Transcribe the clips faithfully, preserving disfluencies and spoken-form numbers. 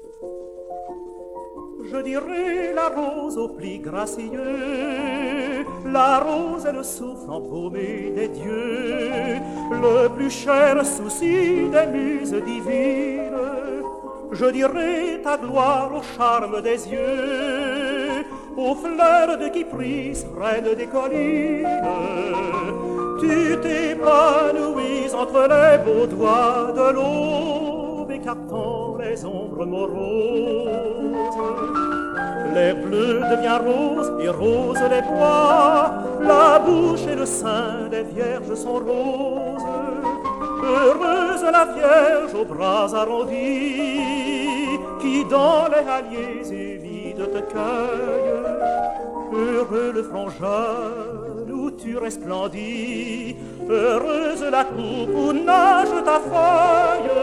Je dirais la rose au pli gracieux, la rose est le souffle embaumé des dieux, le plus cher souci des muses divines. Je dirais ta gloire au charme des yeux, aux fleurs de Kypris, reine des collines. Tu t'épanouis entre les beaux doigts de l'aube, écartant les ombres moroses. L'air bleu devient rose et rose les bois, la bouche et le sein des vierges sont roses. Heureuse la vierge aux bras arrondis, qui dans les halliers humides te cueille. Heureux le frangin où tu resplendis, heureuse la coupe où nage ta feuille.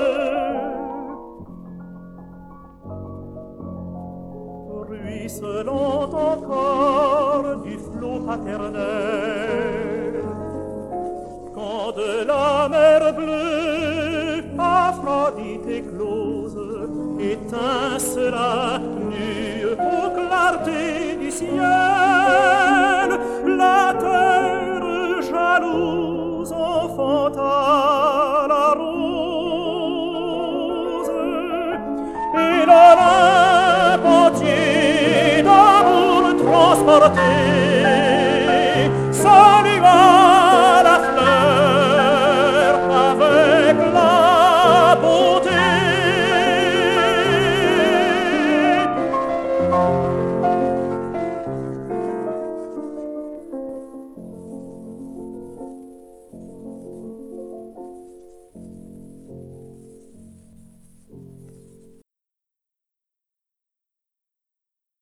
Ruisselant encore du flot paternel, quand de la mer bleue Aphrodite éclose, étincela nue aux clartés du ciel, la terre jalouse enfanta la rose, et l'Olympe entier d'amour transporté